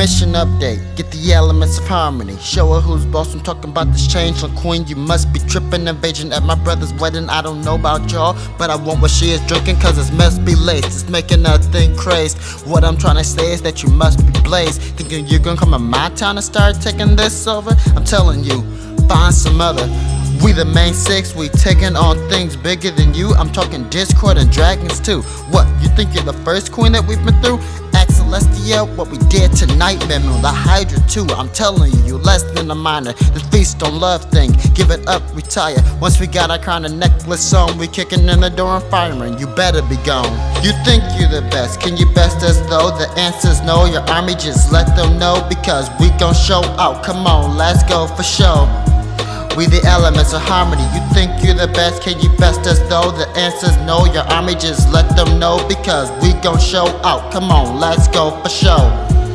Mission update, get the elements of harmony. Show her who's boss, I'm talking about this changeling queen. You must be tripping, invasion at my brother's wedding. I don't know about y'all, but I want what she is drinking, cause it must be laced. It's making her thing crazed. What I'm trying to say is that you must be blazed. Thinking you're gonna come to my town and start taking this over? I'm telling you, find some other. We the main six, we taking on things bigger than you. I'm talking Discord and dragons too. What, you think you're the first queen that we've been through? Ask Celestia what we did tonight, Memo. The Hydra too, I'm telling you, less than a minor. The feast on love thing, give it up, retire. Once we got our crown and necklace on, we kicking in the door and firing. You better be gone. You think you're the best, can you best us though? The answer's no, your army just let them know, because we gon' show out. Come on, let's go for show. We the elements of harmony. You think you're the best, can you best us though? The answer's no, your army just let them know, because we gon' show out. Come on, let's go for show.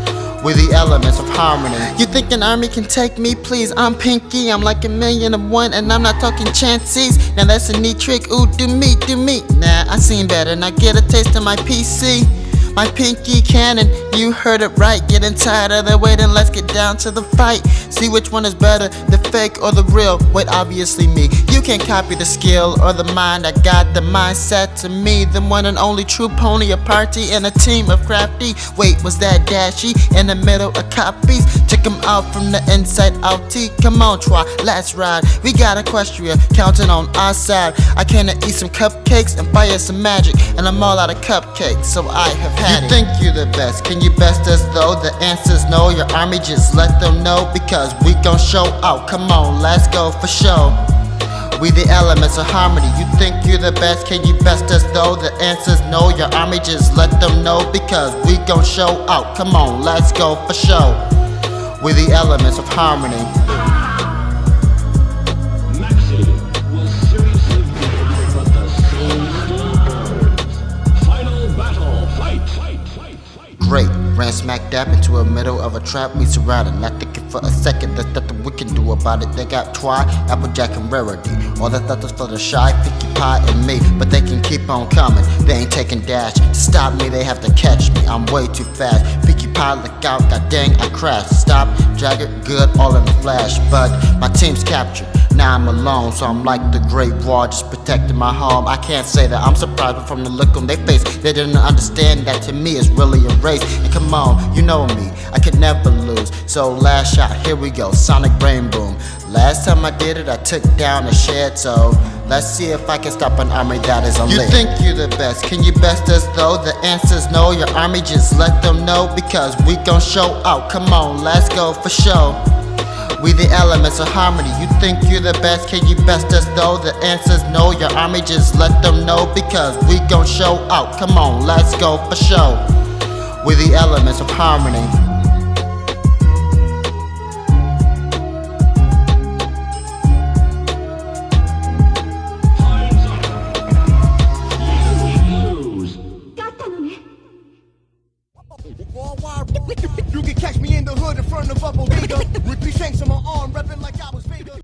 We the elements of harmony. You think an army can take me? Please, I'm Pinky, I'm like 1,000,001, and I'm not talking chances. Now that's a neat trick, ooh, do me. Nah, I seen better, now get a taste of my PC. My pinky cannon, you heard it right. Getting tired of the waiting, let's get down to the fight. See which one is better, the fake or the real. Wait, obviously me. You can't copy the skill or the mind. I got the mindset to me, the one and only true pony. A party and a team of crafty. Wait, was that Dashy in the middle of copies? Check him out from the inside out. T, come on, try, let's ride. We got Equestria counting on our side. I came to eat some cupcakes and fire some magic, and I'm all out of cupcakes, so I have had. You think you're the best, can you best us though? The answer's no, your army just let them know, because we gon' show out. Come on, let's go for show. We the elements of harmony. You think you're the best, can you best us though? The answer's no, your army just let them know, because we gon' show out. Come on, let's go for show. We the elements of harmony. Great, ran smack dab into the middle of a trap. We surrounded, not thinking for a second. There's nothing we can do about it. They got Twi, Applejack, and Rarity. All the thudders for the shy, Pinkie Pie and me, but they can keep on coming. They ain't taking dash. To stop me, they have to catch me. I'm way too fast. Pinkie Pie, look out, god dang, I crashed. Stop, Jagger, good, all in the flash. But my team's captured. Now I'm alone, so I'm like the Great Wall, just protecting my home. I can't say that I'm surprised, but from the look on their face, they didn't understand that to me it's really a race. And come on, you know me, I could never lose. So last shot, here we go, sonic brain boom. Last time I did it, I took down a shed, so let's see if I can stop an army that is unlit. You think you're the best, can you best us though? The answer's no, your army just let them know, because we gon' show out. Come on, let's go for show. We the elements of harmony. You think you're the best, can you best us though? The answer's no, your army just let them know, because we gon' show out. Come on, let's go for show. We the elements of harmony.